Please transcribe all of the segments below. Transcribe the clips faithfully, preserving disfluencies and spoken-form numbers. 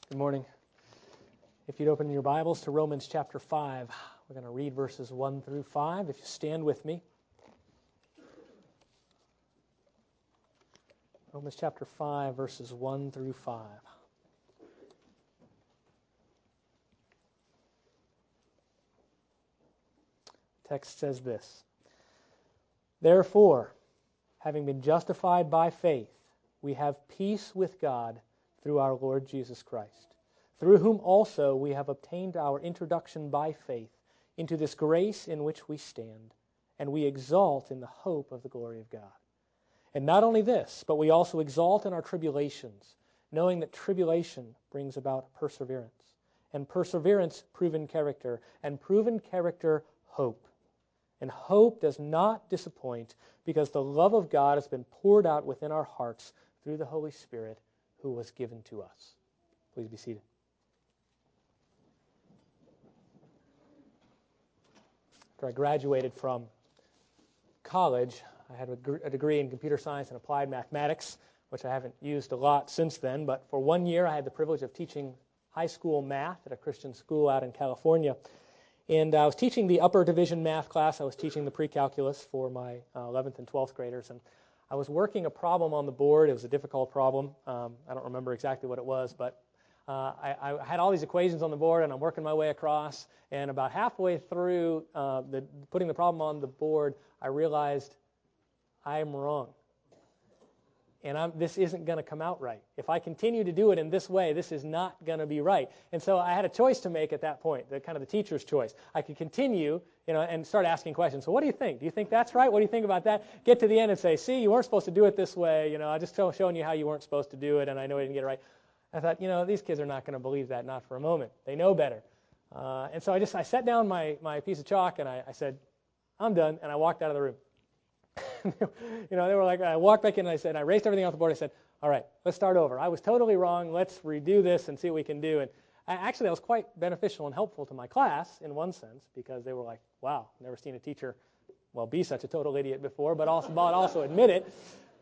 Good morning. If you'd open your Bibles to Romans chapter five, we're going to read verses one through five. If you stand with me. Romans chapter five, verses one through five. The text says this: Therefore, having been justified by faith, we have peace with God through our Lord Jesus Christ, through whom also we have obtained our introduction by faith into this grace in which we stand, and we exult in the hope of the glory of God. And not only this, but we also exult in our tribulations, knowing that tribulation brings about perseverance, and perseverance, proven character, and proven character, hope. And hope does not disappoint, because the love of God has been poured out within our hearts through the Holy Spirit who was given to us. Please be seated. After I graduated from college, I had a degree in computer science and applied mathematics, which I haven't used a lot since then, but for one year I had the privilege of teaching high school math at a Christian school out in California. And I was teaching the upper division math class. I was teaching the pre-calculus for my uh, eleventh and twelfth graders, and I was working a problem on the board. It was a difficult problem. Um, I don't remember exactly what it was, but uh, I, I had all these equations on the board, and I'm working my way across. And about halfway through uh, the, putting the problem on the board, I realized I'm wrong. And I'm, this isn't going to come out right. If I continue to do it in this way, this is not going to be right. And so I had a choice to make at that point, the kind of the teacher's choice. I could continue, you know, and start asking questions. So what do you think? Do you think that's right? What do you think about that? Get to the end and say, see, you weren't supposed to do it this way. You know, I'm just showing you how you weren't supposed to do it, and I know I didn't get it right. I thought, you know, these kids are not going to believe that, not for a moment. They know better. Uh, and so I just I set down my, my piece of chalk, and I, I said, I'm done, and I walked out of the room. You know, they were like, I walked back in and I said, I erased everything off the board. I said, all right, let's start over. I was totally wrong. Let's redo this and see what we can do. And I, actually, that was quite beneficial and helpful to my class in one sense, because they were like, wow, never seen a teacher, well, be such a total idiot before, but also, but also admit it.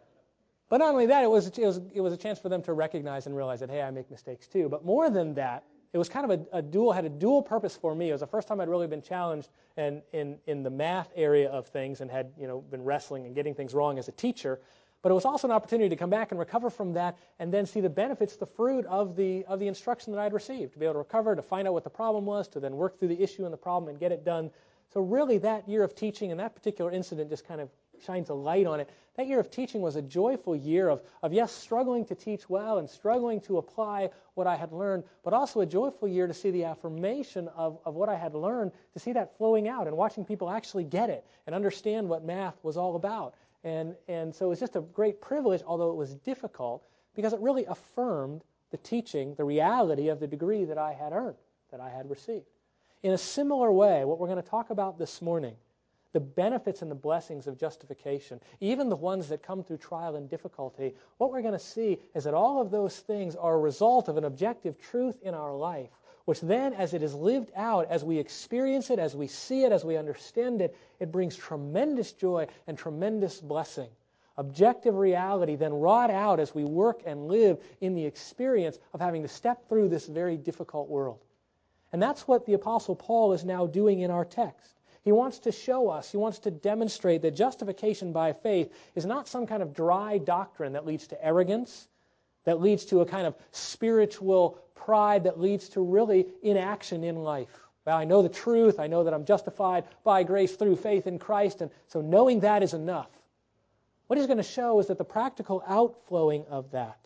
But not only that, it was, it was it was a chance for them to recognize and realize that, hey, I make mistakes too. But more than that, it was kind of a, a dual, had a dual purpose for me. It was the first time I'd really been challenged in, in, in the math area of things and had, you know, been wrestling and getting things wrong as a teacher. But it was also an opportunity to come back and recover from that and then see the benefits, the fruit of the of the instruction that I'd received, to be able to recover, to find out what the problem was, to then work through the issue and the problem and get it done. So really that year of teaching and that particular incident just kind of shines a light on it. That year of teaching was a joyful year of, of, yes, struggling to teach well and struggling to apply what I had learned, but also a joyful year to see the affirmation of, of what I had learned, to see that flowing out and watching people actually get it and understand what math was all about. And, and so it was just a great privilege, although it was difficult, because it really affirmed the teaching, the reality of the degree that I had earned, that I had received. In a similar way, what we're going to talk about this morning, the benefits and the blessings of justification, even the ones that come through trial and difficulty, what we're going to see is that all of those things are a result of an objective truth in our life, which then, as it is lived out, as we experience it, as we see it, as we understand it, it brings tremendous joy and tremendous blessing. Objective reality then wrought out as we work and live in the experience of having to step through this very difficult world. And that's what the Apostle Paul is now doing in our text. He wants to show us, he wants to demonstrate that justification by faith is not some kind of dry doctrine that leads to arrogance, that leads to a kind of spiritual pride, that leads to really inaction in life. Well, I know the truth, I know that I'm justified by grace through faith in Christ, and so knowing that is enough. What he's going to show is that the practical outflowing of that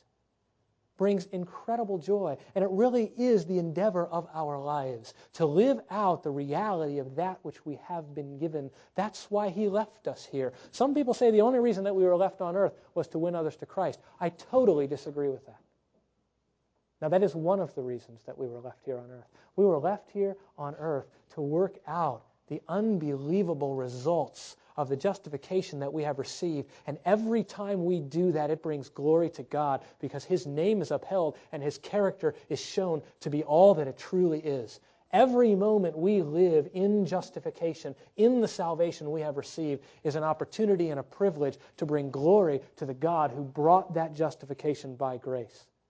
brings incredible joy. And it really is the endeavor of our lives to live out the reality of that which we have been given. That's why he left us here. Some people say the only reason that we were left on earth was to win others to Christ. I totally disagree with that. Now, that is one of the reasons that we were left here on earth. We were left here on earth to work out the unbelievable results of the justification that we have received. And every time we do that, it brings glory to God because his name is upheld and his character is shown to be all that it truly is. Every moment we live in justification, in the salvation we have received, is an opportunity and a privilege to bring glory to the God who brought that justification by grace.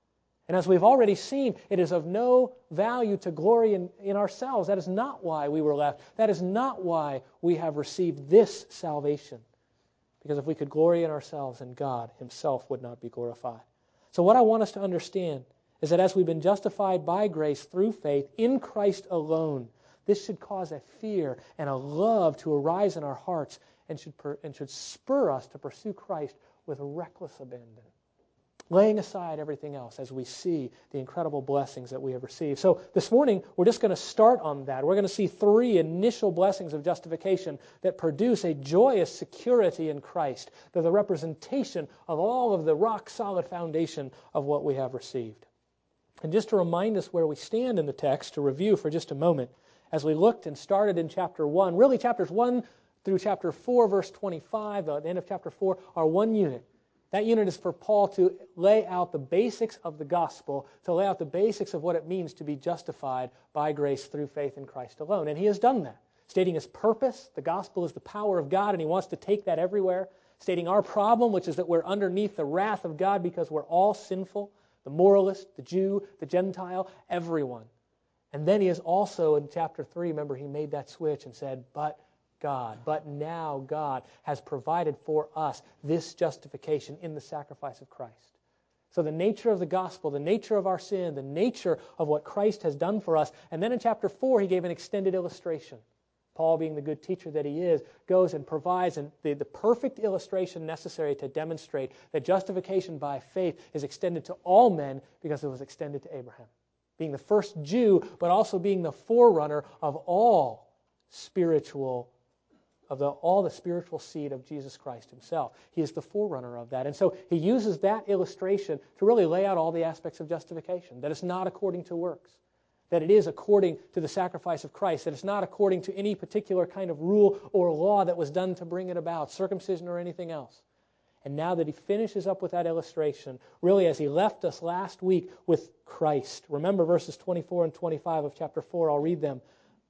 And as we've already seen, it is of no value to glory in, in ourselves. That is not why we were left. That is not why we have received this salvation. Because if we could glory in ourselves, then God himself would not be glorified. So what I want us to understand is that as we've been justified by grace through faith in Christ alone, this should cause a fear and a love to arise in our hearts and should, per, and should spur us to pursue Christ with reckless abandon, laying aside everything else as we see the incredible blessings that we have received. So this morning, we're just going to start on that. We're going to see three initial blessings of justification that produce a joyous security in Christ. They're the representation of all of the rock-solid foundation of what we have received. And just to remind us where we stand in the text, to review for just a moment, as we looked and started in chapter one, really chapters one through chapter four, verse twenty-five, the end of chapter four, are one unit. That unit is for Paul to lay out the basics of the gospel, to lay out the basics of what it means to be justified by grace through faith in Christ alone. And he has done that, stating his purpose. The gospel is the power of God, and he wants to take that everywhere. Stating our problem, which is that we're underneath the wrath of God because we're all sinful, the moralist, the Jew, the Gentile, everyone. And then he is also, in chapter three, remember, he made that switch and said, but God, but now God has provided for us this justification in the sacrifice of Christ. So the nature of the gospel, the nature of our sin, the nature of what Christ has done for us. And then in chapter four, he gave an extended illustration. Paul, being the good teacher that he is, goes and provides an, the, the perfect illustration necessary to demonstrate that justification by faith is extended to all men because it was extended to Abraham. Being the first Jew, but also being the forerunner of all spiritual of the, all the spiritual seed of Jesus Christ himself. He is the forerunner of that. And so he uses that illustration to really lay out all the aspects of justification, that it's not according to works, that it is according to the sacrifice of Christ, that it's not according to any particular kind of rule or law that was done to bring it about, circumcision or anything else. And now that he finishes up with that illustration, really as he left us last week with Christ. Remember verses twenty-four and twenty-five of chapter four, I'll read them.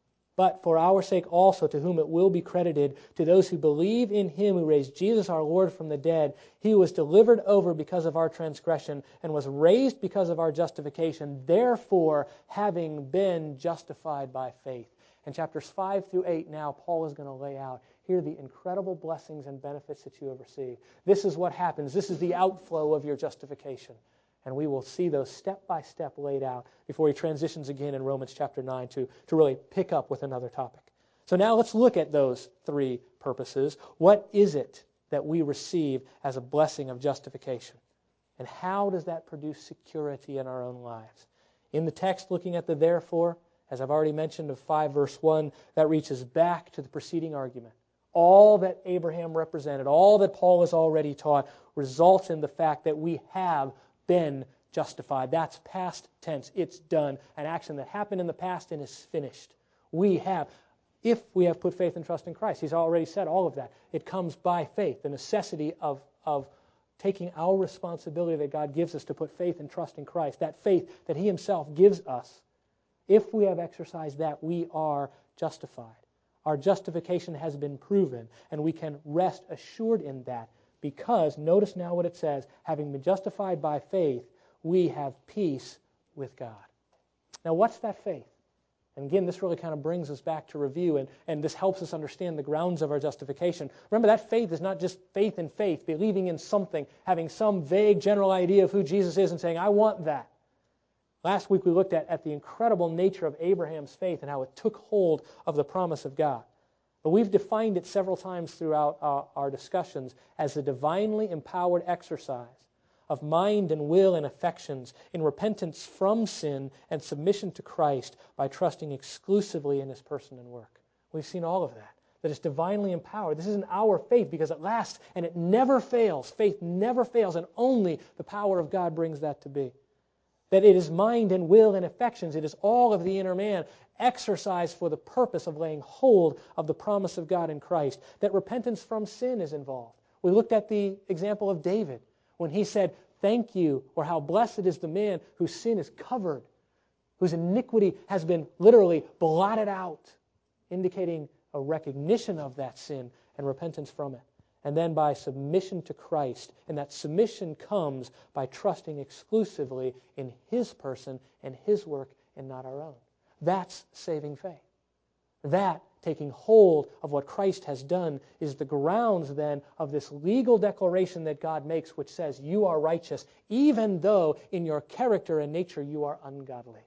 But for our sake also, to whom it will be credited, to those who believe in him who raised Jesus our Lord from the dead, he was delivered over because of our transgression and was raised because of our justification, therefore having been justified by faith. In chapters five through eight now, Paul is going to lay out here the incredible blessings and benefits that you have received. This is what happens. This is the outflow of your justification. And we will see those step by step laid out before he transitions again in Romans chapter nine to, to really pick up with another topic. So now let's look at those three purposes. What is it that we receive as a blessing of justification? And how does that produce security in our own lives? In the text, looking at the therefore, as I've already mentioned of five verse one, that reaches back to the preceding argument. All that Abraham represented, all that Paul has already taught, results in the fact that we have been justified. That's past tense. It's done. An action that happened in the past and is finished. We have, if we have put faith and trust in Christ. He's already said all of that. It comes by faith, the necessity of, of taking our responsibility that God gives us to put faith and trust in Christ, that faith that he himself gives us. If we have exercised that, we are justified. Our justification has been proven, and we can rest assured in that. Because, notice now what it says, having been justified by faith, we have peace with God. Now, what's that faith? And again, this really kind of brings us back to review, and, and this helps us understand the grounds of our justification. Remember, that faith is not just faith in faith, believing in something, having some vague general idea of who Jesus is and saying, I want that. Last week we looked at, at the incredible nature of Abraham's faith and how it took hold of the promise of God. But we've defined it several times throughout our, our discussions as the divinely empowered exercise of mind and will and affections in repentance from sin and submission to Christ by trusting exclusively in his person and work. We've seen all of that, that it's divinely empowered. This isn't our faith because it lasts and it never fails. Faith never fails, and only the power of God brings that to be. That it is mind and will and affections. It is all of the inner man exercised for the purpose of laying hold of the promise of God in Christ. That repentance from sin is involved. We looked at the example of David when he said, thank you, or how blessed is the man whose sin is covered, whose iniquity has been literally blotted out, indicating a recognition of that sin and repentance from it. and then by submission to Christ. And that submission comes by trusting exclusively in His person and His work and not our own. That's saving faith. That, taking hold of what Christ has done, is the grounds then of this legal declaration that God makes, which says, you are righteous, even though in your character and nature you are ungodly.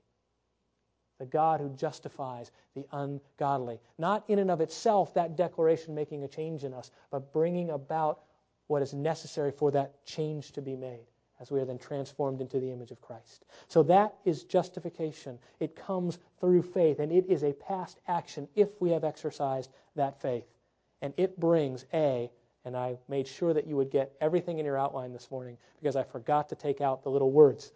The God who justifies the ungodly. Not in and of itself that declaration making a change in us, but bringing about what is necessary for that change to be made as we are then transformed into the image of Christ. So that is justification. It comes through faith, and it is a past action if we have exercised that faith. And it brings a, and I made sure that you would get everything in your outline this morning because I forgot to take out the little words.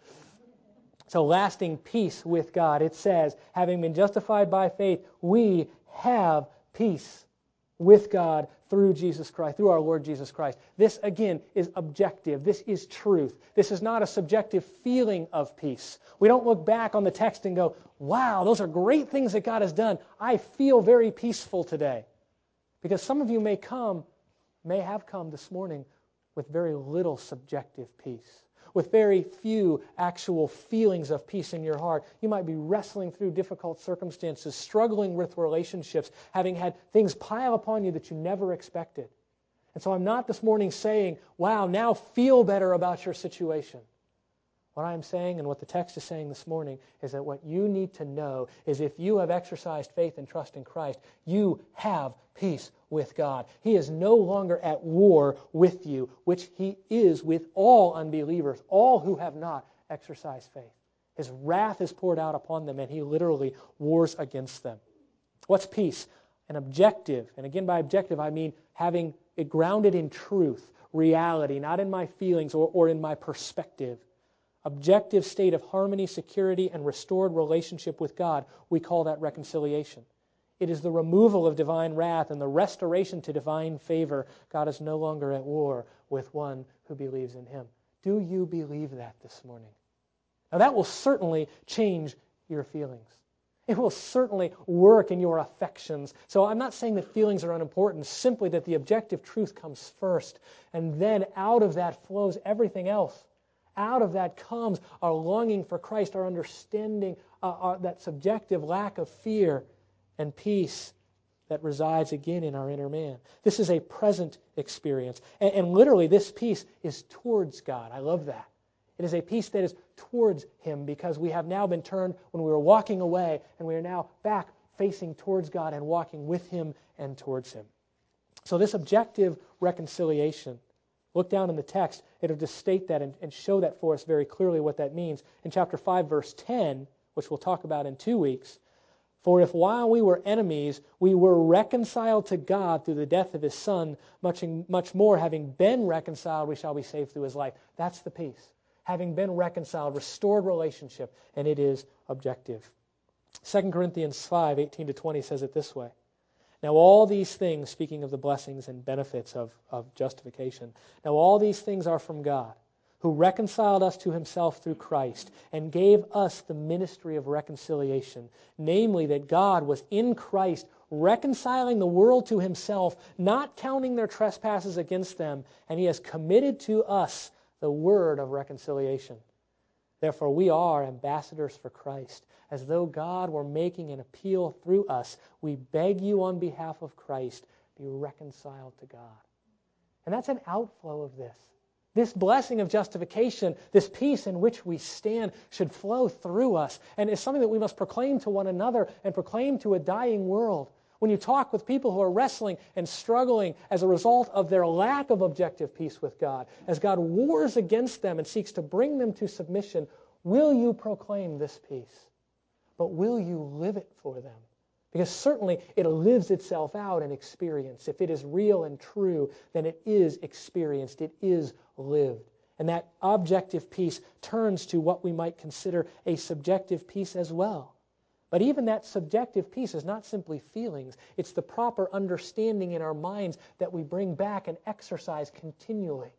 So lasting peace with God. It says, having been justified by faith, we have peace with God through Jesus Christ, through our Lord Jesus Christ. This, again, is objective. This is truth. This is not a subjective feeling of peace. We don't look back on the text and go, wow, those are great things that God has done. I feel very peaceful today. Because some of you may come, may have come this morning with very little subjective peace, with very few actual feelings of peace in your heart. You might be wrestling through difficult circumstances, struggling with relationships, having had things pile upon you that you never expected. And so I'm not this morning saying, wow, now feel better about your situation. What I'm saying and what the text is saying this morning is that what you need to know is if you have exercised faith and trust in Christ, you have peace with God. He is no longer at war with you, which He is with all unbelievers, all who have not exercised faith. His wrath is poured out upon them, and He literally wars against them. What's peace? An objective, and again by objective I mean having it grounded in truth, reality, not in my feelings or, or in my perspective. Objective state of harmony, security, and restored relationship with God. We call that reconciliation. It is the removal of divine wrath and the restoration to divine favor. God is no longer at war with one who believes in Him. Do you believe that this morning? Now that will certainly change your feelings. It will certainly work in your affections. So I'm not saying that feelings are unimportant, simply that the objective truth comes first, and then out of that flows everything else. Out of that comes our longing for Christ, our understanding, uh, our, that subjective lack of fear and peace that resides again in our inner man. This is a present experience. And, and literally, this peace is towards God. I love that. It is a peace that is towards Him because we have now been turned when we were walking away, and we are now back facing towards God and walking with Him and towards Him. So this objective reconciliation, look down in the text, it'll just state that and, and show that for us very clearly what that means. In chapter five, verse ten, which we'll talk about in two weeks, for if while we were enemies, we were reconciled to God through the death of His Son, much, much more, having been reconciled, we shall be saved through His life. That's the peace. Having been reconciled, restored relationship, and it is objective. Second Corinthians five, eighteen to twenty says it this way. Now all these things, speaking of the blessings and benefits of, of justification, now all these things are from God, who reconciled us to Himself through Christ and gave us the ministry of reconciliation, namely that God was in Christ reconciling the world to Himself, not counting their trespasses against them, and He has committed to us the word of reconciliation. Therefore we are ambassadors for Christ. As though God were making an appeal through us, we beg you on behalf of Christ, be reconciled to God. And that's an outflow of this. This blessing of justification, this peace in which we stand, should flow through us. And it's something that we must proclaim to one another and proclaim to a dying world. When you talk with people who are wrestling and struggling as a result of their lack of objective peace with God, as God wars against them and seeks to bring them to submission, will you proclaim this peace? But will you live it for them? Because certainly it lives itself out in experience. If it is real and true, then it is experienced. It is lived. And that objective peace turns to what we might consider a subjective peace as well. But even that subjective peace is not simply feelings. It's the proper understanding in our minds that we bring back and exercise continually.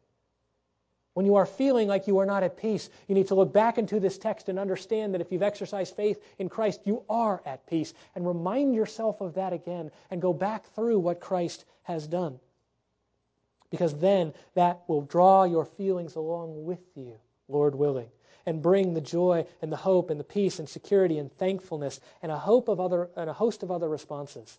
When you are feeling like you are not at peace, you need to look back into this text and understand that if you've exercised faith in Christ, you are at peace. And remind yourself of that again and go back through what Christ has done. because then that will draw your feelings along with you, Lord willing, and bring the joy and the hope and the peace and security and thankfulness and a hope of other and a host of other responses.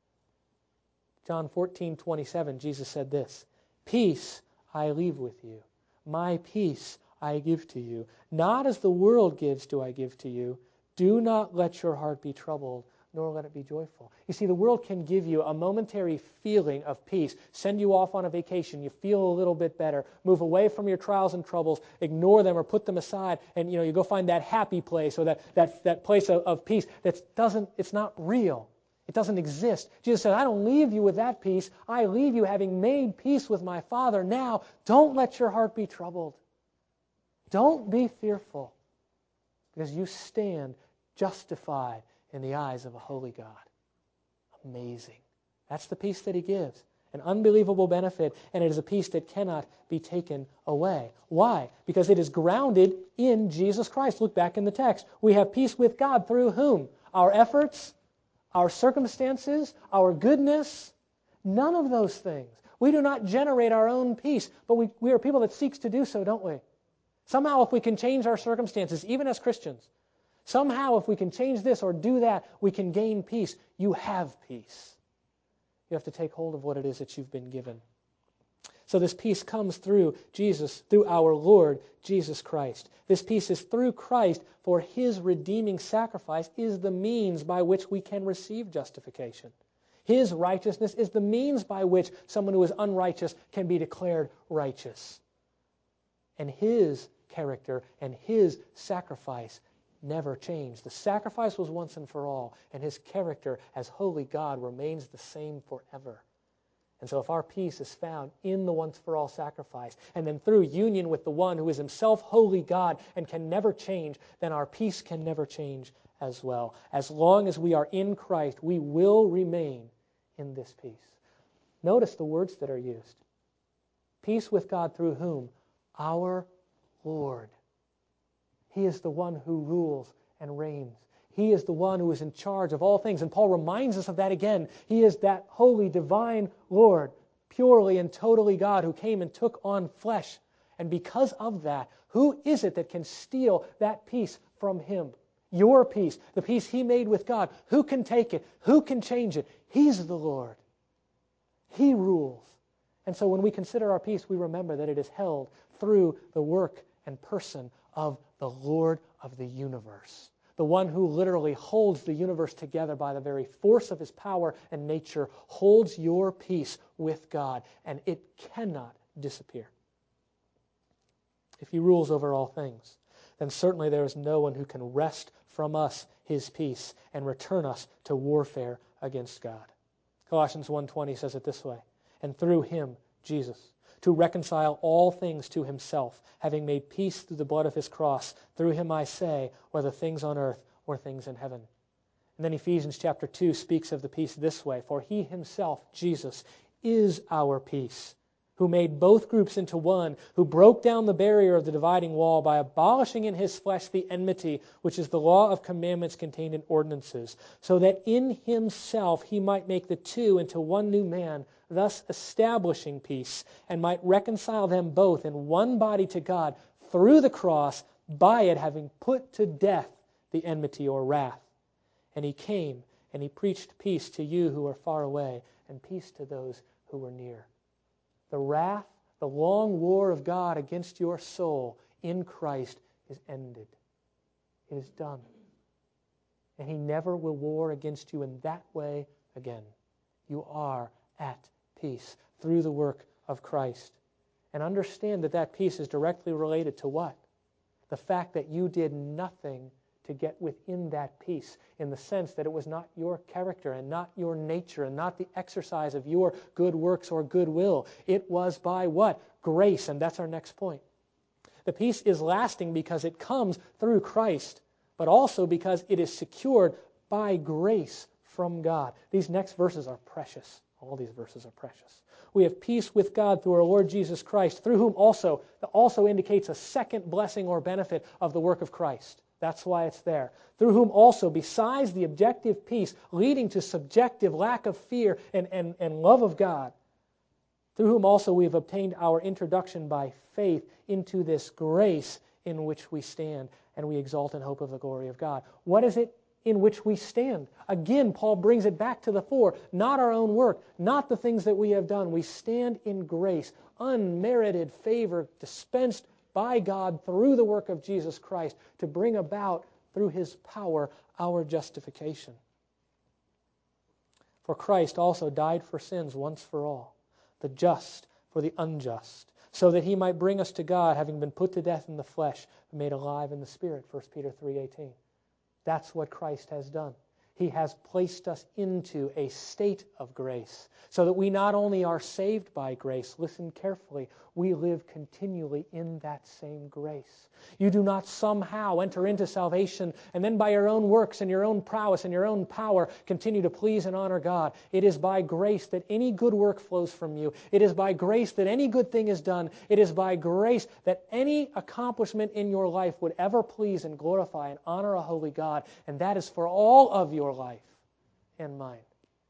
John fourteen twenty-seven, Jesus said this, "Peace I leave with you. My peace I give to you. Not as the world gives do I give to you. Do not let your heart be troubled, nor let it be joyful." You see, the world can give you a momentary feeling of peace, send you off on a vacation, you feel a little bit better, move away from your trials and troubles, ignore them or put them aside, and you know you go find that happy place or that, that, that place of, of peace that doesn't, it's not real. It doesn't exist. Jesus said, "I don't leave you with that peace. I leave you having made peace with my Father. Now, don't let your heart be troubled. Don't be fearful, because you stand justified in the eyes of a holy God." Amazing. That's the peace that he gives. An unbelievable benefit, and it is a peace that cannot be taken away. Why? Because it is grounded in Jesus Christ. Look back in the text. We have peace with God through whom? Our efforts, our circumstances, our goodness, none of those things. We do not generate our own peace, but we, we are people that seeks to do so, don't we? Somehow if we can change our circumstances, even as Christians, somehow if we can change this or do that, we can gain peace. You have peace. You have to take hold of what it is that you've been given. So this peace comes through Jesus, through our Lord Jesus Christ. This peace is through Christ, for his redeeming sacrifice is the means by which we can receive justification. His righteousness is the means by which someone who is unrighteous can be declared righteous. And his character and his sacrifice never changed. The sacrifice was once and for all, and his character as holy God remains the same forever. And so if our peace is found in the once-for-all sacrifice, and then through union with the one who is himself holy God and can never change, then our peace can never change as well. As long as we are in Christ, we will remain in this peace. Notice the words that are used. Peace with God through whom? Our Lord. He is the one who rules and reigns. He is the one who is in charge of all things. And Paul reminds us of that again. He is that holy, divine Lord, purely and totally God, who came and took on flesh. And because of that, who is it that can steal that peace from him? Your peace, the peace he made with God. Who can take it? Who can change it? He's the Lord. He rules. And so when we consider our peace, we remember that it is held through the work and person of the Lord of the universe. The one who literally holds the universe together by the very force of his power and nature holds your peace with God, and it cannot disappear. If he rules over all things, then certainly there is no one who can wrest from us his peace and return us to warfare against God. Colossians one twenty says it this way, "And through him, Jesus, to reconcile all things to himself, having made peace through the blood of his cross. Through him I say, whether things on earth or things in heaven." And then Ephesians chapter two speaks of the peace this way, "For he himself, Jesus, is our peace, who made both groups into one, who broke down the barrier of the dividing wall by abolishing in his flesh the enmity, which is the law of commandments contained in ordinances, so that in himself he might make the two into one new man, thus establishing peace, and might reconcile them both in one body to God through the cross, by it having put to death the enmity or wrath. And he came and he preached peace to you who are far away, and peace to those who were near." The wrath, the long war of God against your soul in Christ is ended. It is done. And he never will war against you in that way again. You are at peace through the work of Christ. And understand that that peace is directly related to what? The fact that you did nothing to get within that peace, in the sense that it was not your character and not your nature and not the exercise of your good works or goodwill. It was by what? Grace, and that's our next point. The peace is lasting because it comes through Christ, but also because it is secured by grace from God. These next verses are precious. All these verses are precious. We have peace with God through our Lord Jesus Christ, through whom also, that also indicates a second blessing or benefit of the work of Christ. That's why it's there. Through whom also, besides the objective peace leading to subjective lack of fear and, and, and love of God, through whom also we have obtained our introduction by faith into this grace in which we stand, and we exalt in hope of the glory of God. What is it in which we stand? Again, Paul brings it back to the fore. Not our own work, not the things that we have done. We stand in grace, unmerited favor dispensed by God through the work of Jesus Christ to bring about, through His power, our justification. For Christ also died for sins once for all, the just for the unjust, so that He might bring us to God, having been put to death in the flesh, but made alive in the Spirit, First Peter three eighteen. That's what Christ has done. He has placed us into a state of grace, so that we not only are saved by grace, listen carefully, we live continually in that same grace. You do not somehow enter into salvation and then by your own works and your own prowess and your own power continue to please and honor God. It is by grace that any good work flows from you. It is by grace that any good thing is done. It is by grace that any accomplishment in your life would ever please and glorify and honor a holy God, and that is for all of your life and mine.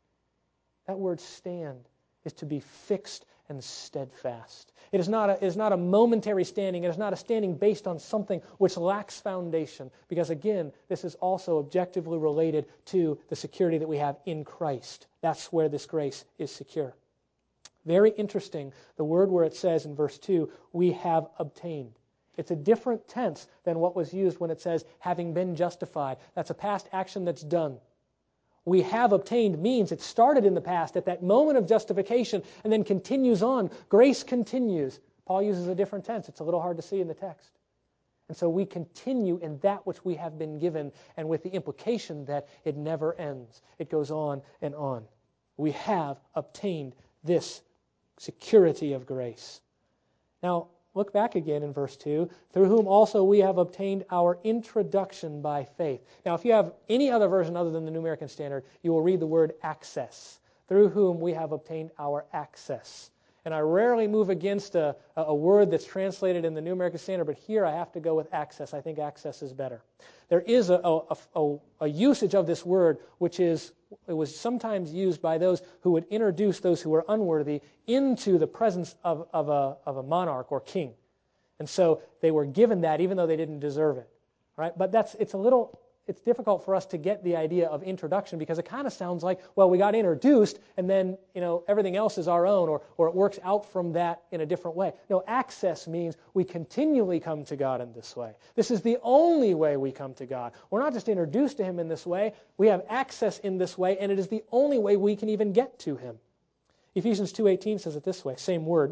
That word stand is to be fixed and steadfast. It is not a, it is not a momentary standing. It is not a standing based on something which lacks foundation, because again, this is also objectively related to the security that we have in Christ. That's where this grace is secure. Very interesting, the word where it says in verse two, we have obtained. It's a different tense than what was used when it says having been justified. That's a past action that's done. We have obtained means it started in the past at that moment of justification and then continues on. Grace continues. Paul uses a different tense. It's a little hard to see in the text. And so we continue in that which we have been given, and with the implication that it never ends. It goes on and on. We have obtained this security of grace. Now, look back again in verse two, through whom also we have obtained our introduction by faith. Now, if you have any other version other than the New American Standard, you will read the word access, through whom we have obtained our access. And I rarely move against a, a word that's translated in the New American Standard, but here I have to go with access. I think access is better. There is a, a, a, a usage of this word which is, it was sometimes used by those who would introduce those who were unworthy into the presence of, of, a, of a monarch or king. And so they were given that even though they didn't deserve it. Right? But that's it's a little... It's difficult for us to get the idea of introduction, because it kind of sounds like, well, we got introduced and then, you know, everything else is our own, or, or it works out from that in a different way. No, access means we continually come to God in this way. This is the only way we come to God. We're not just introduced to Him in this way. We have access in this way, and it is the only way we can even get to Him. Ephesians two eighteen says it this way, same word.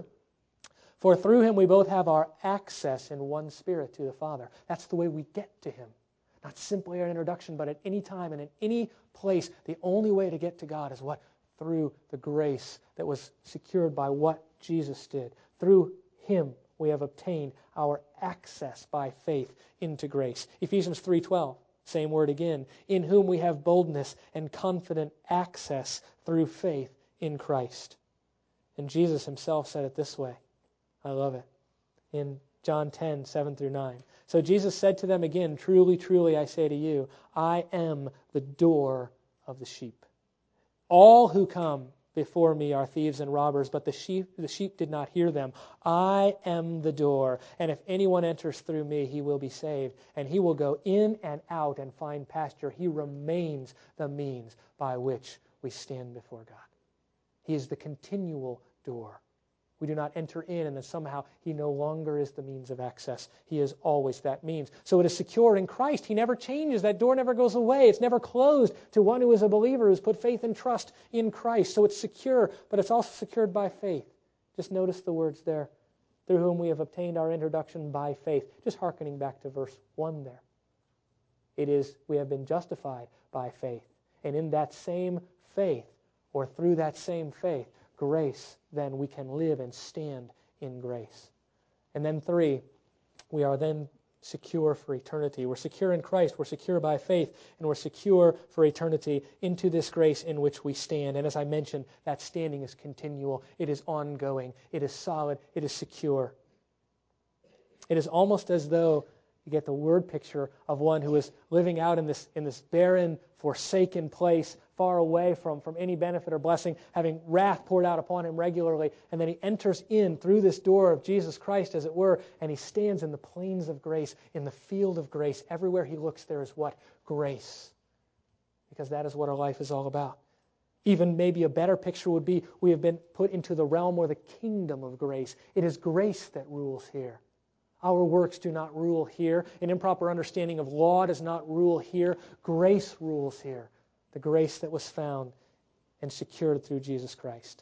For through Him we both have our access in one Spirit to the Father. That's the way we get to Him. Not simply our introduction, but at any time and in any place, the only way to get to God is what? Through the grace that was secured by what Jesus did. Through Him we have obtained our access by faith into grace. Ephesians three twelve, same word again. In whom we have boldness and confident access through faith in Christ. And Jesus Himself said it this way. I love it. In John ten, seven through nine. So Jesus said to them again, truly, truly, I say to you, I am the door of the sheep. All who come before me are thieves and robbers, but the sheep, the sheep did not hear them. I am the door, and if anyone enters through me, he will be saved, and he will go in and out and find pasture. He remains the means by which we stand before God. He is the continual door. We do not enter in and then somehow He no longer is the means of access. He is always that means. So it is secure in Christ. He never changes. That door never goes away. It's never closed to one who is a believer, who's put faith and trust in Christ. So it's secure, but it's also secured by faith. Just notice the words there. Through whom we have obtained our introduction by faith. Just hearkening back to verse one there. It is, we have been justified by faith. And in that same faith, or through that same faith, grace, then we can live and stand in grace. And then three, we are then secure for eternity. We're secure in Christ, we're secure by faith, and we're secure for eternity into this grace in which we stand. And as I mentioned, that standing is continual. It is ongoing. It is solid. It is secure. It is almost as though you get the word picture of one who is living out in this, in this barren, forsaken place, far away from, from any benefit or blessing, having wrath poured out upon him regularly, and then he enters in through this door of Jesus Christ, as it were, and he stands in the plains of grace, in the field of grace. Everywhere he looks, there is what? Grace. Because that is what our life is all about. Even maybe a better picture would be we have been put into the realm or the kingdom of grace. It is grace that rules here. Our works do not rule here. An improper understanding of law does not rule here. Grace rules here. The grace that was found and secured through Jesus Christ.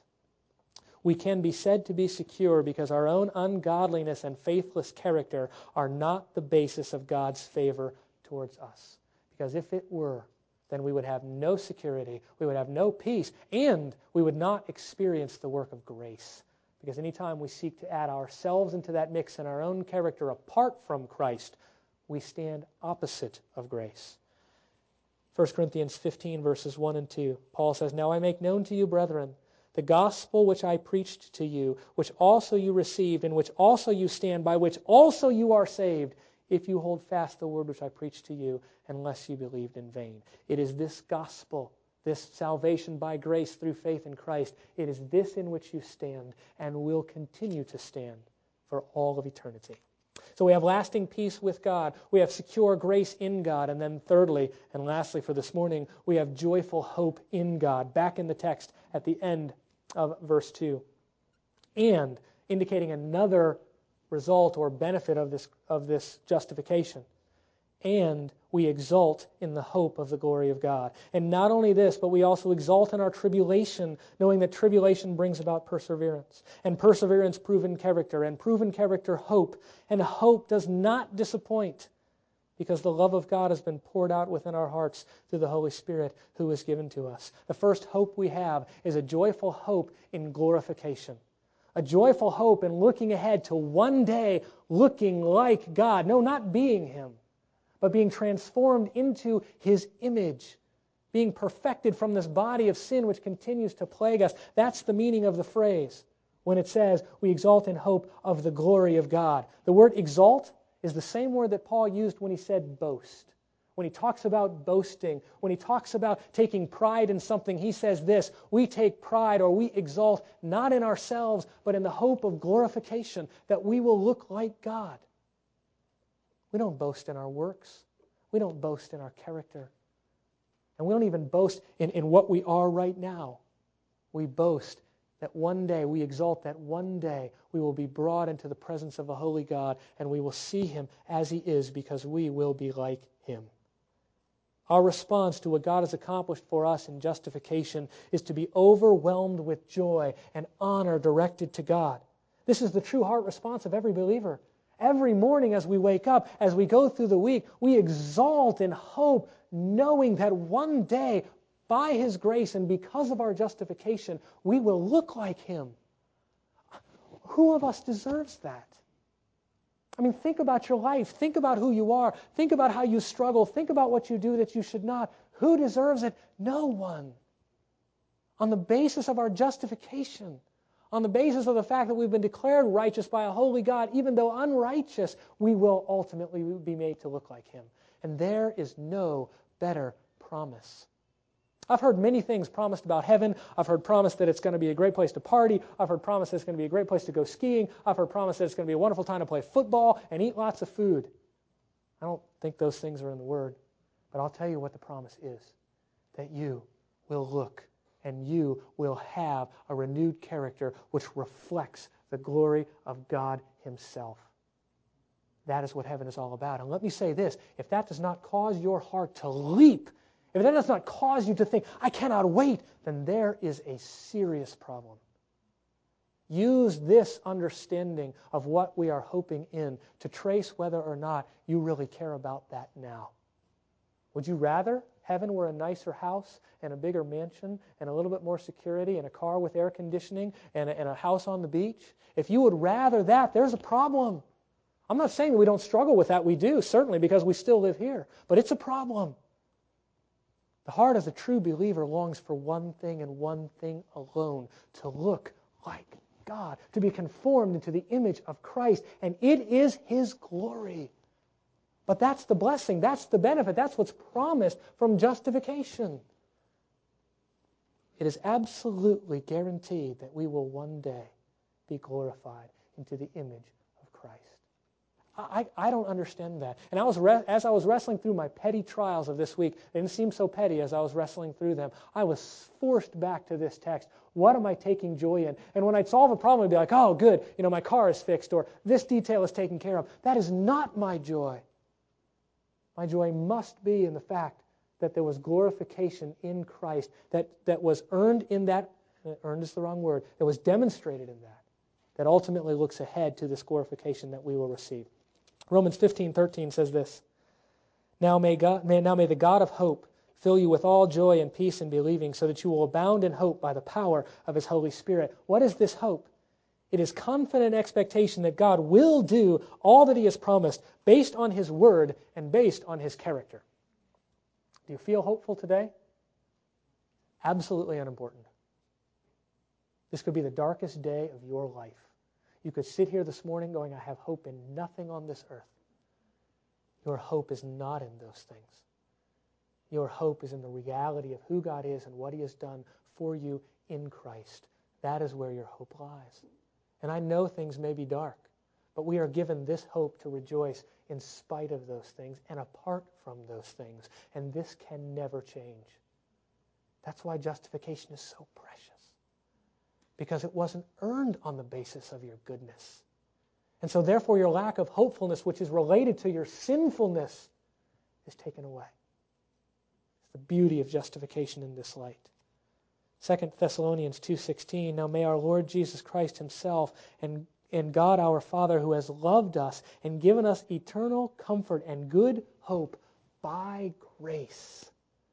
We can be said to be secure because our own ungodliness and faithless character are not the basis of God's favor towards us. Because if it were, then we would have no security, we would have no peace, and we would not experience the work of grace. Because anytime we seek to add ourselves into that mix and our own character apart from Christ, we stand opposite of grace. First Corinthians fifteen, verses one and two, Paul says, "Now I make known to you, brethren, the gospel which I preached to you, which also you received, in which also you stand, by which also you are saved, if you hold fast the word which I preached to you, unless you believed in vain." It is this gospel, this salvation by grace through faith in Christ, it is this in which you stand and will continue to stand for all of eternity. So we have lasting peace with God. We have secure grace in God. And then thirdly, and lastly for this morning, we have joyful hope in God. Back in the text at the end of verse two. And indicating another result or benefit of this, of this justification. And we exult in the hope of the glory of God. And not only this, but we also exult in our tribulation, knowing that tribulation brings about perseverance. And perseverance, proven character. And proven character, hope. And hope does not disappoint, because the love of God has been poured out within our hearts through the Holy Spirit who is given to us. The first hope we have is a joyful hope in glorification. A joyful hope in looking ahead to one day looking like God. No, not being Him, but being transformed into His image, being perfected from this body of sin which continues to plague us. That's the meaning of the phrase when it says we exalt in hope of the glory of God. The word exalt is the same word that Paul used when he said boast. When he talks about boasting, when he talks about taking pride in something, he says this: we take pride or we exalt not in ourselves, but in the hope of glorification, that we will look like God. We don't boast in our works. We don't boast in our character. And we don't even boast in, in what we are right now. We boast that one day, we exalt that one day we will be brought into the presence of a holy God and we will see Him as He is, because we will be like Him. Our response to what God has accomplished for us in justification is to be overwhelmed with joy and honor directed to God. This is the true heart response of every believer. Every morning as we wake up, as we go through the week, we exalt in hope, knowing that one day, by His grace and because of our justification, we will look like Him. Who of us deserves that? I mean, think about your life. Think about who you are. Think about how you struggle. Think about what you do that you should not. Who deserves it? No one. On the basis of our justification, on the basis of the fact that we've been declared righteous by a holy God, even though unrighteous, we will ultimately be made to look like Him. And there is no better promise. I've heard many things promised about heaven. I've heard promised that it's going to be a great place to party. I've heard promised that it's going to be a great place to go skiing. I've heard promised that it's going to be a wonderful time to play football and eat lots of food. I don't think those things are in the Word, but I'll tell you what the promise is, that you will look and you will have a renewed character which reflects the glory of God Himself. That is what heaven is all about. And let me say this, if that does not cause your heart to leap, if that does not cause you to think, I cannot wait, then there is a serious problem. Use this understanding of what we are hoping in to trace whether or not you really care about that now. Would you rather heaven were a nicer house and a bigger mansion and a little bit more security and a car with air conditioning and a, and a house on the beach? If you would rather that, there's a problem. I'm not saying that we don't struggle with that. We do, certainly, because we still live here. But it's a problem. The heart of the true believer longs for one thing and one thing alone, to look like God, to be conformed into the image of Christ, and it is His glory. But that's the blessing, that's the benefit, that's what's promised from justification. it is absolutely guaranteed that we will one day be glorified into the image of Christ. I, I don't understand that. And I was re- as I was wrestling through my petty trials of this week, they didn't seem so petty as I was wrestling through them, I was forced back to this text. What am I taking joy in? And when I'd solve a problem, I'd be like, oh, good, you know, my car is fixed, or this detail is taken care of. That is not my joy. My joy must be in the fact that there was glorification in Christ, that, that was earned in that, earned is the wrong word, that was demonstrated in that, that ultimately looks ahead to this glorification that we will receive. Romans fifteen thirteen says this, Now may, God, may, now may the God of hope fill you with all joy and peace in believing, so that you will abound in hope by the power of His Holy Spirit. What is this hope? It is confident expectation that God will do all that He has promised based on His Word and based on His character. Do you feel hopeful today? Absolutely unimportant. This could be the darkest day of your life. You could sit here this morning going, I have hope in nothing on this earth. Your hope is not in those things. Your hope is in the reality of who God is and what He has done for you in Christ. That is where your hope lies. And I know things may be dark, but we are given this hope to rejoice in spite of those things and apart from those things. And this can never change. That's why justification is so precious. Because it wasn't earned on the basis of your goodness. And so therefore your lack of hopefulness, which is related to your sinfulness, is taken away. It's the beauty of justification in this light. Second Thessalonians two sixteen, Now may our Lord Jesus Christ Himself and, and God our Father, who has loved us and given us eternal comfort and good hope by grace.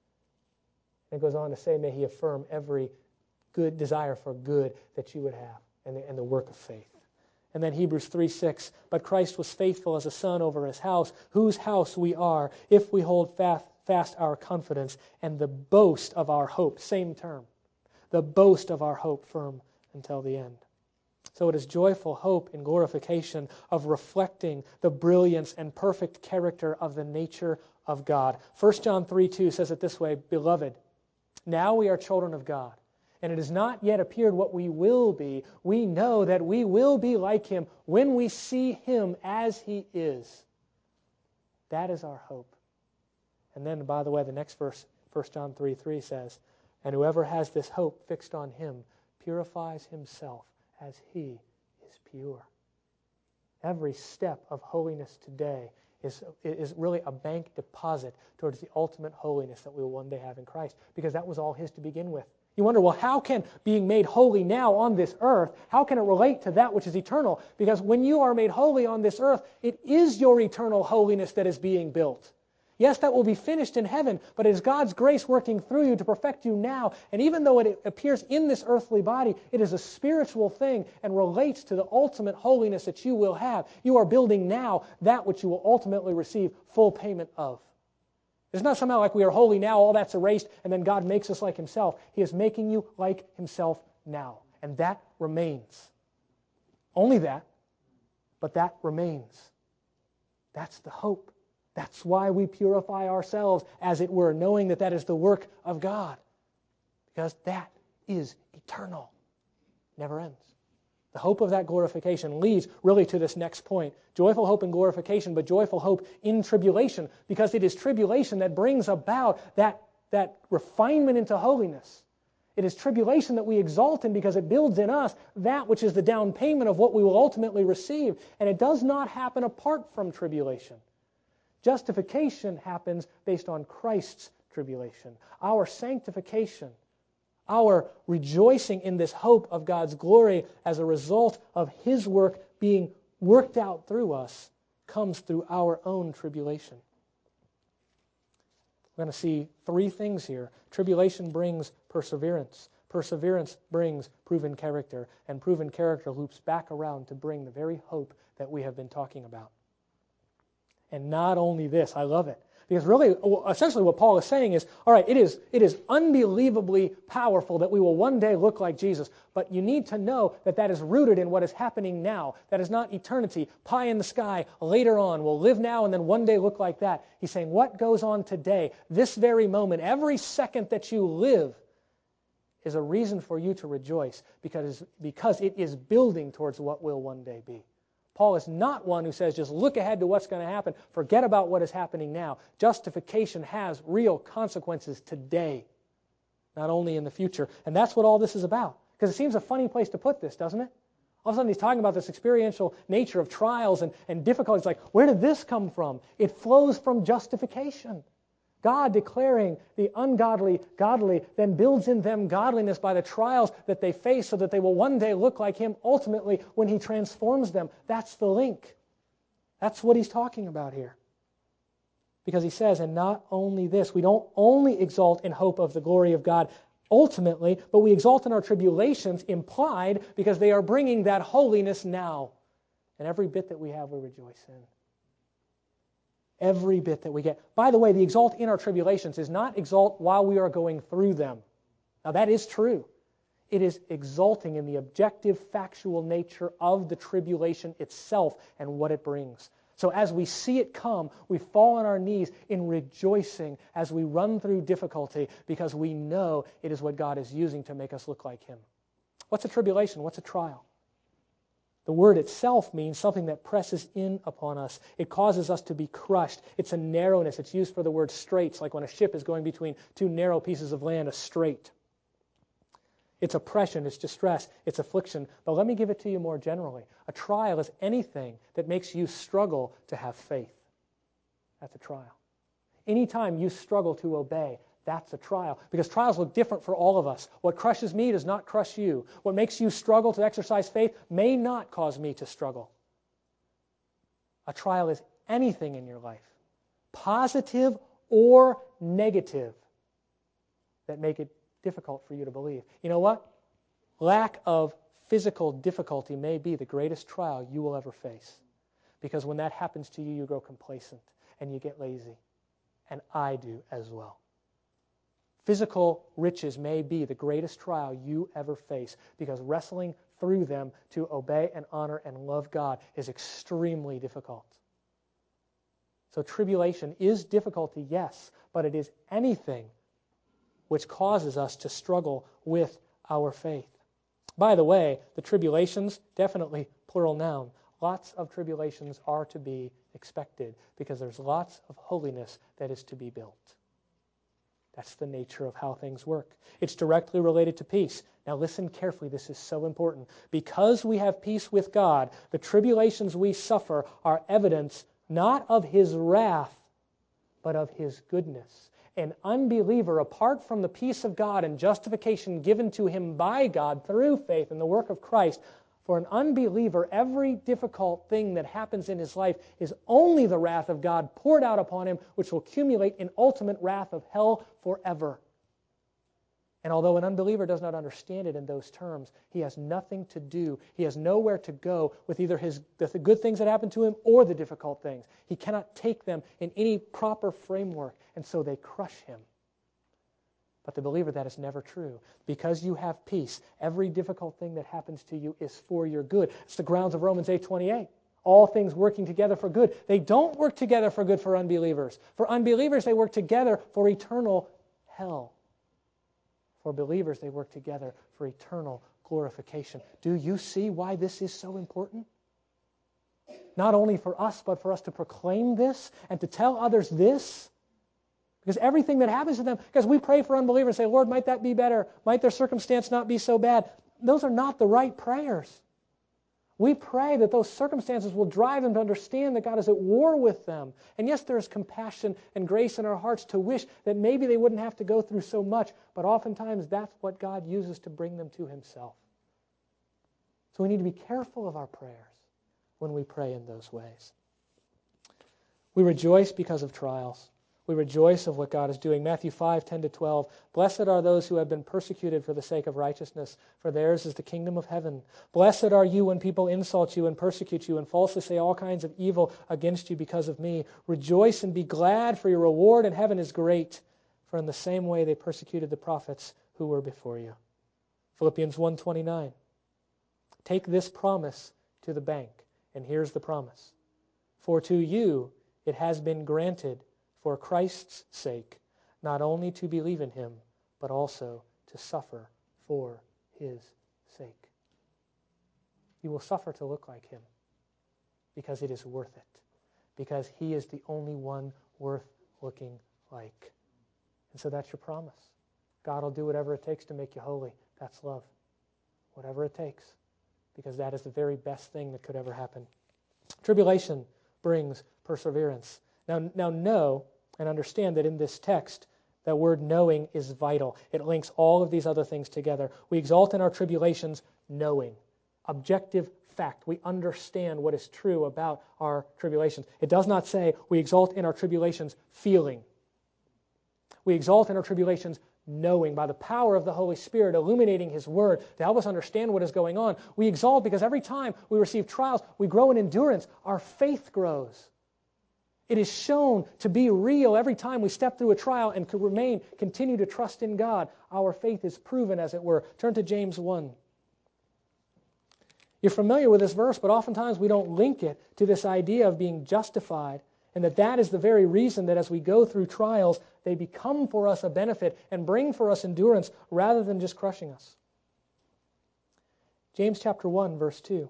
And it goes on to say, may He affirm every good desire for good that you would have, and the, and the work of faith. And then Hebrews three six, But Christ was faithful as a son over His house, whose house we are, if we hold fast, fast our confidence and the boast of our hope. Same term. The boast of our hope firm until the end. So it is joyful hope in glorification of reflecting the brilliance and perfect character of the nature of God. First John three two says it this way, Beloved, now we are children of God, and it has not yet appeared what we will be. We know that we will be like Him when we see Him as He is. That is our hope. And then, by the way, the next verse, First John three three says, And whoever has this hope fixed on Him purifies himself as He is pure. Every step of holiness today is, is really a bank deposit towards the ultimate holiness that we will one day have in Christ, because that was all His to begin with. You wonder, well, how can being made holy now on this earth, how can it relate to that which is eternal? Because when you are made holy on this earth, it is your eternal holiness that is being built. Yes, that will be finished in heaven, but it is God's grace working through you to perfect you now. And even though it appears in this earthly body, it is a spiritual thing and relates to the ultimate holiness that you will have. You are building now that which you will ultimately receive full payment of. It's not somehow like we are holy now, all that's erased, and then God makes us like Himself. He is making you like Himself now, and that remains. Only that, but that remains. That's the hope. That's why we purify ourselves, as it were, knowing that that is the work of God, because that is eternal. Never ends. The hope of that glorification leads really to this next point. Joyful hope in glorification, but joyful hope in tribulation, because it is tribulation that brings about that, that refinement into holiness. It is tribulation that we exalt in because it builds in us that which is the down payment of what we will ultimately receive. And it does not happen apart from tribulation. Justification happens based on Christ's tribulation. Our sanctification, our rejoicing in this hope of God's glory as a result of His work being worked out through us, comes through our own tribulation. We're going to see three things here. Tribulation brings perseverance. Perseverance brings proven character. And proven character loops back around to bring the very hope that we have been talking about. And not only this, I love it. Because really, essentially what Paul is saying is, all right, it is, it is unbelievably powerful that we will one day look like Jesus, but you need to know that that is rooted in what is happening now. That is not eternity, pie in the sky, later on. We'll live now and then one day look like that. He's saying what goes on today, this very moment, every second that you live, is a reason for you to rejoice because, because it is building towards what will one day be. Paul is not one who says, just look ahead to what's going to happen, forget about what is happening now. Justification has real consequences today, not only in the future. And that's what all this is about. Because it seems a funny place to put this, doesn't it? All of a sudden he's talking about this experiential nature of trials and, and difficulties. Like, where did this come from? It flows from justification. God declaring the ungodly godly, then builds in them godliness by the trials that they face so that they will one day look like Him ultimately when He transforms them. That's the link. That's what he's talking about here. Because he says, and not only this, we don't only exalt in hope of the glory of God ultimately, but we exalt in our tribulations implied because they are bringing that holiness now. And every bit that we have, we rejoice in. Every bit that we get. By the way, the exalt in our tribulations is not exalt while we are going through them. Now that is true. It is exalting in the objective, factual nature of the tribulation itself and what it brings. So as we see it come, we fall on our knees in rejoicing as we run through difficulty because we know it is what God is using to make us look like Him. What's a tribulation? What's a trial? The word itself means something that presses in upon us. It causes us to be crushed. It's a narrowness. It's used for the word straits, like when a ship is going between two narrow pieces of land, a strait. It's oppression, it's distress, it's affliction. But let me give it to you more generally. A trial is anything that makes you struggle to have faith. That's a trial. Anytime you struggle to obey, that's a trial. Because trials look different for all of us. What crushes me does not crush you. What makes you struggle to exercise faith may not cause me to struggle. A trial is anything in your life, positive or negative, that make it difficult for you to believe. You know what? Lack of physical difficulty may be the greatest trial you will ever face. Because when that happens to you, you grow complacent and you get lazy. And I do as well. Physical riches may be the greatest trial you ever face because wrestling through them to obey and honor and love God is extremely difficult. So tribulation is difficulty, yes, but it is anything which causes us to struggle with our faith. By the way, the tribulations, definitely plural noun, lots of tribulations are to be expected because there's lots of holiness that is to be built. That's the nature of how things work. It's directly related to peace. Now listen carefully, this is so important. Because we have peace with God, the tribulations we suffer are evidence not of His wrath, but of His goodness. An unbeliever, apart from the peace of God and justification given to him by God through faith in the work of Christ, for an unbeliever, every difficult thing that happens in his life is only the wrath of God poured out upon him, which will accumulate in ultimate wrath of hell forever. And although an unbeliever does not understand it in those terms, he has nothing to do. He has nowhere to go with either his the good things that happen to him or the difficult things. He cannot take them in any proper framework, and so they crush him. But the believer, that is never true. Because you have peace, every difficult thing that happens to you is for your good. It's the grounds of Romans eight twenty-eight. All things working together for good. They don't work together for good for unbelievers. For unbelievers, they work together for eternal hell. For believers, they work together for eternal glorification. Do you see why this is so important? Not only for us, but for us to proclaim this and to tell others this. Because everything that happens to them, because we pray for unbelievers and say, Lord, might that be better? Might their circumstance not be so bad? Those are not the right prayers. We pray that those circumstances will drive them to understand that God is at war with them. And yes, there is compassion and grace in our hearts to wish that maybe they wouldn't have to go through so much, but oftentimes that's what God uses to bring them to Himself. So we need to be careful of our prayers when we pray in those ways. We rejoice because of trials. We rejoice of what God is doing. Matthew five, ten to twelve. Blessed are those who have been persecuted for the sake of righteousness, for theirs is the kingdom of heaven. Blessed are you when people insult you and persecute you and falsely say all kinds of evil against you because of me. Rejoice and be glad, for your reward in heaven is great. For in the same way they persecuted the prophets who were before you. Philippians one twenty-nine. Take this promise to the bank. And here's the promise. For to you it has been granted for Christ's sake, not only to believe in Him, but also to suffer for his sake. You will suffer to look like him because it is worth it, because he is the only one worth looking like. And so that's your promise. God will do whatever it takes to make you holy. That's love. Whatever it takes, because that is the very best thing that could ever happen. Tribulation brings perseverance. Now, now know and understand that in this text, that word knowing is vital. It links all of these other things together. We exalt in our tribulations knowing. Objective fact. We understand what is true about our tribulations. It does not say we exalt in our tribulations feeling. We exalt in our tribulations knowing, by the power of the Holy Spirit illuminating His Word to help us understand what is going on. We exalt because every time we receive trials, we grow in endurance. Our faith grows. It is shown to be real every time we step through a trial and could remain, continue to trust in God. Our faith is proven, as it were. Turn to James one. You're familiar with this verse, but oftentimes we don't link it to this idea of being justified, and that that is the very reason that as we go through trials, they become for us a benefit and bring for us endurance rather than just crushing us. James chapter one, verse two.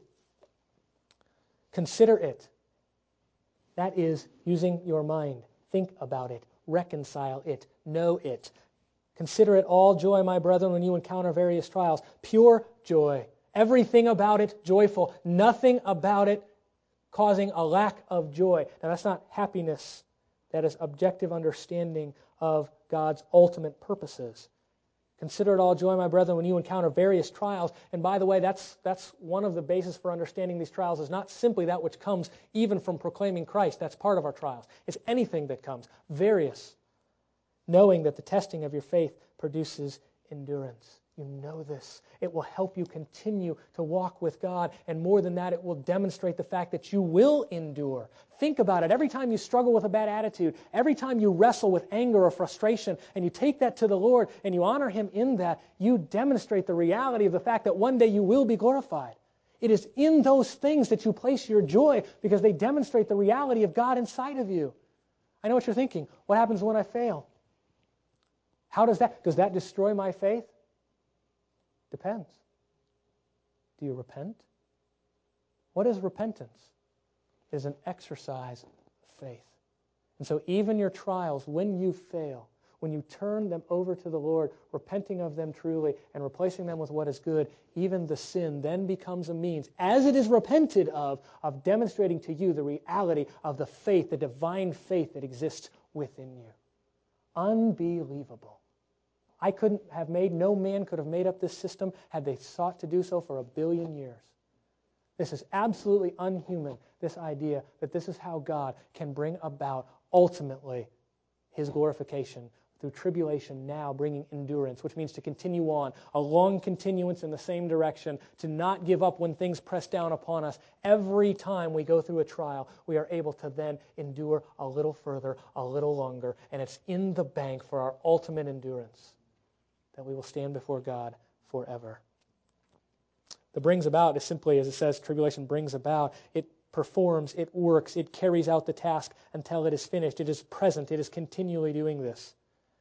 Consider it. That is using your mind. Think about it. Reconcile it. Know it. Consider it all joy, my brethren, when you encounter various trials. Pure joy. Everything about it joyful. Nothing about it causing a lack of joy. Now that's not happiness. That is objective understanding of God's ultimate purposes. Consider it all joy, my brethren, when you encounter various trials. And by the way, that's that's one of the bases for understanding these trials is not simply that which comes even from proclaiming Christ. That's part of our trials. It's anything that comes. Various. Knowing that the testing of your faith produces endurance. You know this. It will help you continue to walk with God. And more than that, it will demonstrate the fact that you will endure. Think about it. Every time you struggle with a bad attitude, every time you wrestle with anger or frustration, and you take that to the Lord and you honor Him in that, you demonstrate the reality of the fact that one day you will be glorified. It is in those things that you place your joy because they demonstrate the reality of God inside of you. I know what you're thinking. What happens when I fail? How does that, does that destroy my faith? Depends. Do you repent? What is repentance? It is an exercise of faith. And so even your trials, when you fail, when you turn them over to the Lord, repenting of them truly and replacing them with what is good, even the sin then becomes a means, as it is repented of, of demonstrating to you the reality of the faith, the divine faith that exists within you. Unbelievable. I couldn't have made, no man could have made up this system had they sought to do so for a billion years. This is absolutely unhuman, this idea that this is how God can bring about ultimately His glorification through tribulation now bringing endurance, which means to continue on, a long continuance in the same direction, to not give up when things press down upon us. Every time we go through a trial, we are able to then endure a little further, a little longer, and it's in the bank for our ultimate endurance that we will stand before God forever. The brings about is simply, as it says, tribulation brings about. It performs, it works, it carries out the task until it is finished. It is present, it is continually doing this.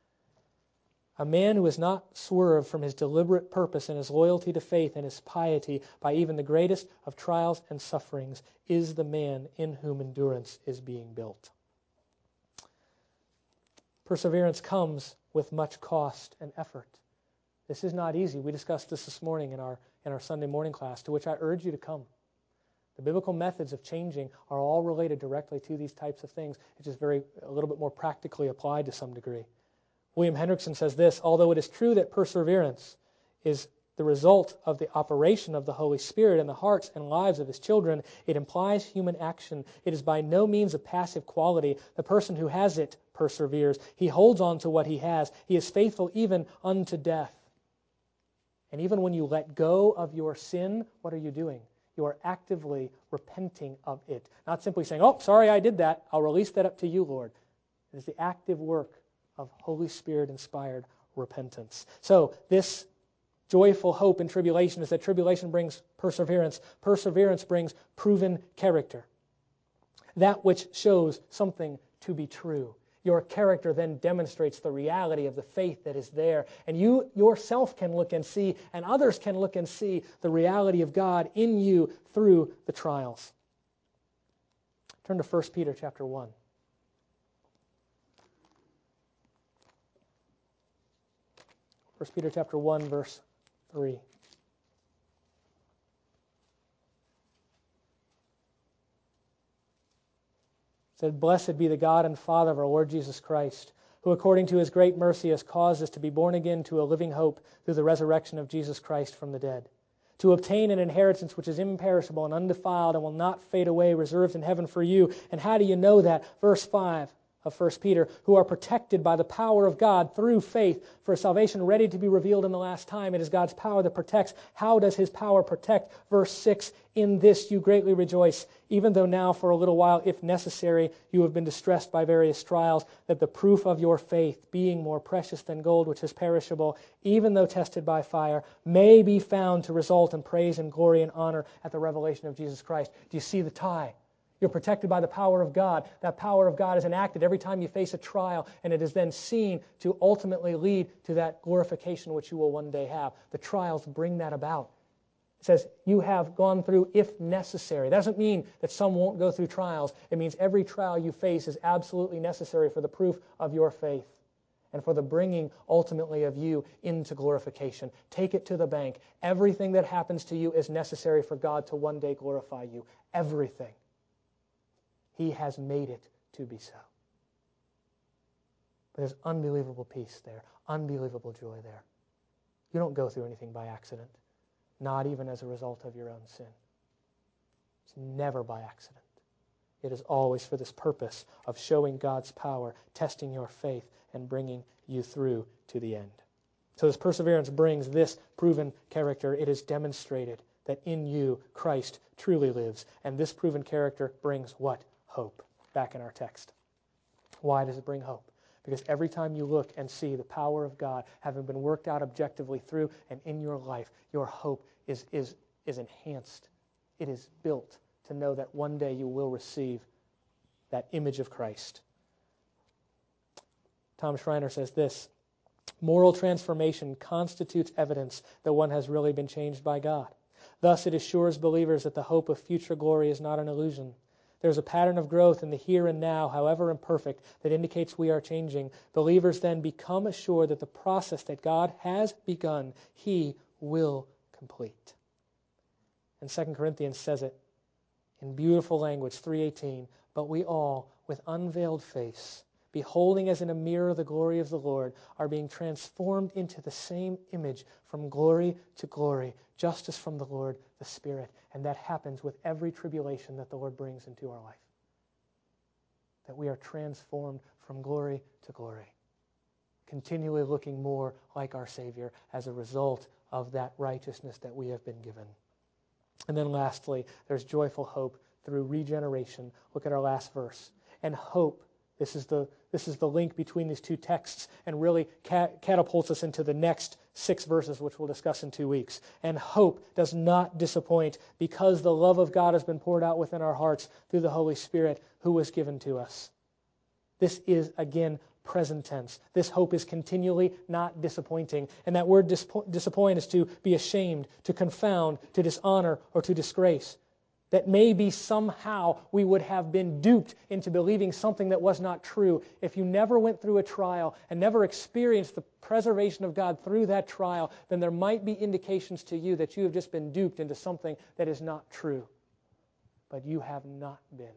A man who has not swerved from his deliberate purpose and his loyalty to faith and his piety by even the greatest of trials and sufferings is the man in whom endurance is being built. Perseverance comes with much cost and effort. This is not easy. We discussed this this morning in our, in our Sunday morning class, to which I urge you to come. The biblical methods of changing are all related directly to these types of things. It's just very, a little bit more practically applied to some degree. William Hendrickson says this, although it is true that perseverance is the result of the operation of the Holy Spirit in the hearts and lives of His children, it implies human action. It is by no means a passive quality. The person who has it perseveres. He holds on to what he has. He is faithful even unto death. And even when you let go of your sin, what are you doing? You are actively repenting of it. Not simply saying, oh, sorry, I did that. I'll release that up to you, Lord. It is the active work of Holy Spirit-inspired repentance. So this joyful hope in tribulation is that tribulation brings perseverance. Perseverance brings proven character. That which shows something to be true. Your character then demonstrates the reality of the faith that is there. And you yourself can look and see, and others can look and see the reality of God in you through the trials. Turn to First Peter chapter one. First Peter chapter one, verse three. It said, "Blessed be the God and Father of our Lord Jesus Christ, who according to his great mercy has caused us to be born again to a living hope through the resurrection of Jesus Christ from the dead, to obtain an inheritance which is imperishable and undefiled and will not fade away, reserved in heaven for you." And how do you know that? Verse five of First Peter, "who are protected by the power of God through faith for salvation ready to be revealed in the last time." It is God's power that protects. How does his power protect? Verse six, "In this you greatly rejoice, even though now for a little while, if necessary, you have been distressed by various trials, that the proof of your faith, being more precious than gold which is perishable, even though tested by fire, may be found to result in praise and glory and honor at the revelation of Jesus Christ." Do you see the tie? You're protected by the power of God. That power of God is enacted every time you face a trial, and it is then seen to ultimately lead to that glorification which you will one day have. The trials bring that about. It says, you have gone through if necessary. That doesn't mean that some won't go through trials. It means every trial you face is absolutely necessary for the proof of your faith and for the bringing, ultimately, of you into glorification. Take it to the bank. Everything that happens to you is necessary for God to one day glorify you. Everything. He has made it to be so. But there's unbelievable peace there, unbelievable joy there. You don't go through anything by accident, not even as a result of your own sin. It's never by accident. It is always for this purpose of showing God's power, testing your faith, and bringing you through to the end. So this perseverance brings this proven character. It is demonstrated that in you Christ truly lives. And this proven character brings what? Hope. Back in our text. Why does it bring hope? Because every time you look and see the power of God having been worked out objectively through and in your life, your hope is, is, is enhanced. It is built to know that one day you will receive that image of Christ. Tom Schreiner says this, "Moral transformation constitutes evidence that one has really been changed by God. Thus it assures believers that the hope of future glory is not an illusion. There's a pattern of growth in the here and now, however imperfect, that indicates we are changing. Believers then become assured that the process that God has begun, He will complete." And Second Corinthians says it in beautiful language, three eighteen, "But we all, with unveiled face, beholding as in a mirror the glory of the Lord, are being transformed into the same image from glory to glory, just as from the Lord the Spirit." And that happens with every tribulation that the Lord brings into our life. That we are transformed from glory to glory, continually looking more like our Savior as a result of that righteousness that we have been given. And then lastly, there's joyful hope through regeneration. Look at our last verse. And hope, this is the This is the link between these two texts and really cat- catapults us into the next six verses, which we'll discuss in two weeks. And hope does not disappoint because the love of God has been poured out within our hearts through the Holy Spirit who was given to us. This is, again, present tense. This hope is continually not disappointing. And that word dis- disappoint is to be ashamed, to confound, to dishonor, or to disgrace. That maybe somehow we would have been duped into believing something that was not true. If you never went through a trial and never experienced the preservation of God through that trial, then there might be indications to you that you have just been duped into something that is not true. But you have not been.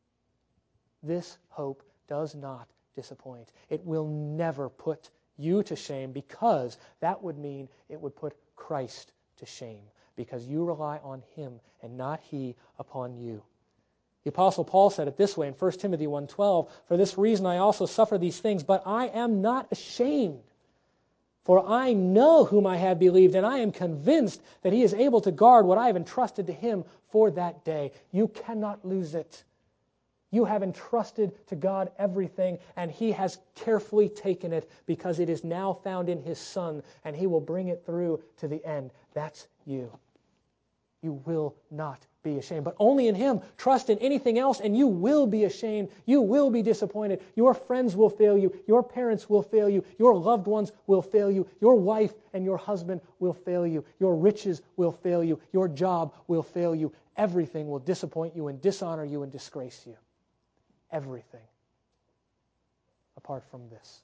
This hope does not disappoint. It will never put you to shame because that would mean it would put Christ to shame. Because you rely on Him and not He upon you. The Apostle Paul said it this way in First Timothy one twelve, "For this reason I also suffer these things, but I am not ashamed. For I know whom I have believed, and I am convinced that He is able to guard what I have entrusted to Him for that day." You cannot lose it. You have entrusted to God everything, and He has carefully taken it because it is now found in His Son, and He will bring it through to the end. That's you. You will not be ashamed. But only in Him. Trust in anything else and you will be ashamed. You will be disappointed. Your friends will fail you. Your parents will fail you. Your loved ones will fail you. Your wife and your husband will fail you. Your riches will fail you. Your job will fail you. Everything will disappoint you and dishonor you and disgrace you. Everything. Apart from this.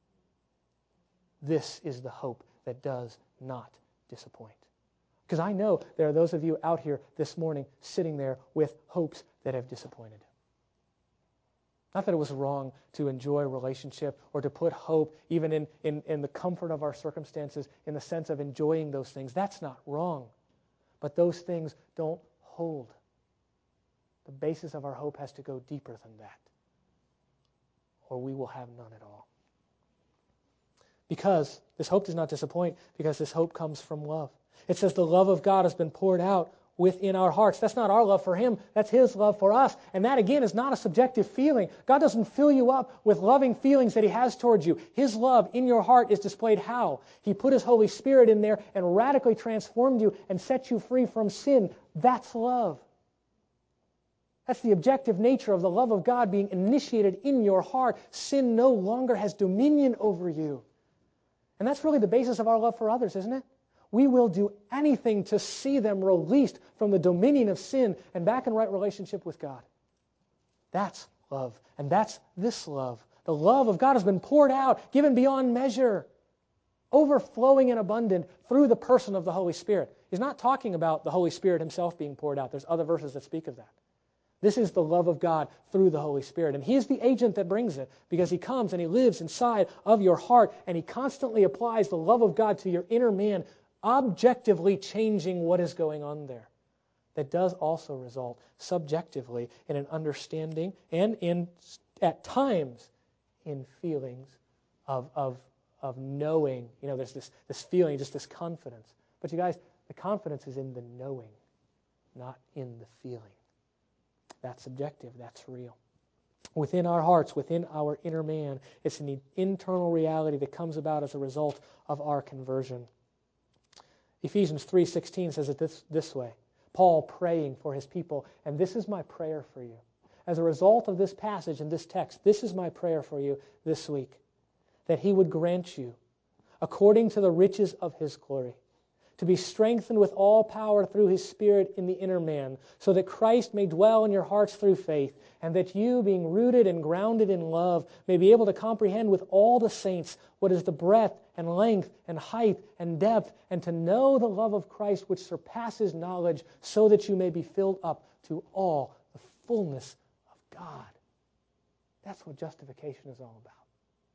This is the hope that does not disappoint. Because I know there are those of you out here this morning sitting there with hopes that have disappointed. Not that it was wrong to enjoy a relationship or to put hope even in, in, in the comfort of our circumstances in the sense of enjoying those things. That's not wrong. But those things don't hold. The basis of our hope has to go deeper than that. Or we will have none at all. Because this hope does not disappoint, because this hope comes from love. It says the love of God has been poured out within our hearts. That's not our love for Him. That's His love for us. And that, again, is not a subjective feeling. God doesn't fill you up with loving feelings that He has towards you. His love in your heart is displayed how? He put His Holy Spirit in there and radically transformed you and set you free from sin. That's love. That's the objective nature of the love of God being initiated in your heart. Sin no longer has dominion over you. And that's really the basis of our love for others, isn't it? We will do anything to see them released from the dominion of sin and back in right relationship with God. That's love. And that's this love. The love of God has been poured out, given beyond measure, overflowing and abundant through the person of the Holy Spirit. He's not talking about the Holy Spirit Himself being poured out. There's other verses that speak of that. This is the love of God through the Holy Spirit. And He is the agent that brings it because He comes and He lives inside of your heart and He constantly applies the love of God to your inner man, objectively changing what is going on there. That does also result subjectively in an understanding and in, at times, in feelings of, of, of knowing. You know, there's this, this feeling, just this confidence. But you guys, the confidence is in the knowing, not in the feeling. That's subjective. That's real. Within our hearts, within our inner man, it's an internal reality that comes about as a result of our conversion. Ephesians three sixteen says it this, this way. Paul praying for his people, and this is my prayer for you. As a result of this passage and this text, this is my prayer for you this week, that He would grant you, according to the riches of His glory, to be strengthened with all power through His Spirit in the inner man, so that Christ may dwell in your hearts through faith, and that you, being rooted and grounded in love, may be able to comprehend with all the saints what is the breadth and length and height and depth, and to know the love of Christ which surpasses knowledge, so that you may be filled up to all the fullness of God. That's what justification is all about.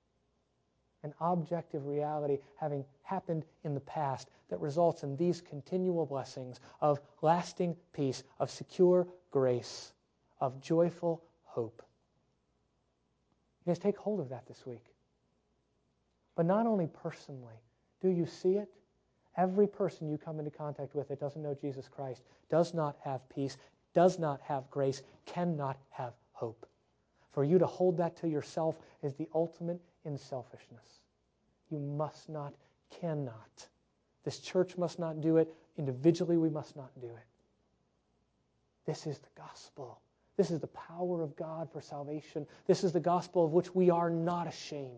An objective reality having happened in the past that results in these continual blessings of lasting peace, of secure grace, of joyful hope. You guys take hold of that this week. But not only personally, do you see it? Every person you come into contact with that doesn't know Jesus Christ does not have peace, does not have grace, cannot have hope. For you to hold that to yourself is the ultimate in selfishness. You must not, cannot. This church must not do it. Individually, we must not do it. This is the gospel. This is the power of God for salvation. This is the gospel of which we are not ashamed.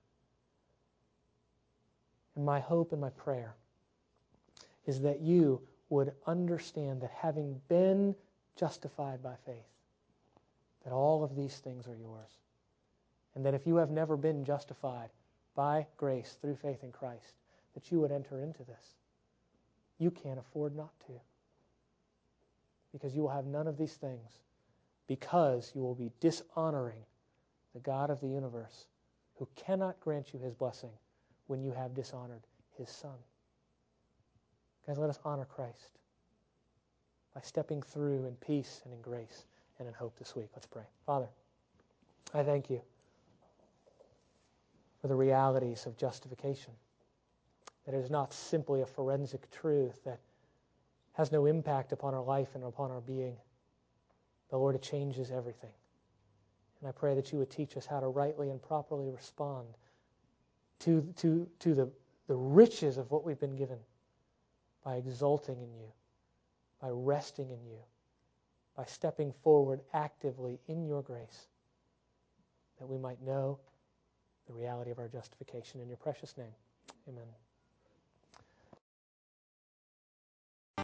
And my hope and my prayer is that you would understand that having been justified by faith, that all of these things are yours. And that if you have never been justified by grace through faith in Christ, that you would enter into this. You can't afford not to. Because you will have none of these things. Because you will be dishonoring the God of the universe, who cannot grant you His blessing when you have dishonored His Son. Guys, let us honor Christ by stepping through in peace and in grace and in hope this week. Let's pray. Father, I thank you for the realities of justification. That it is not simply a forensic truth that has no impact upon our life and upon our being. But Lord, it changes everything. And I pray that you would teach us how to rightly and properly respond to, to, to the, the riches of what we've been given by exulting in you, by resting in you, by stepping forward actively in your grace, that we might know the reality of our justification. In your precious name, amen.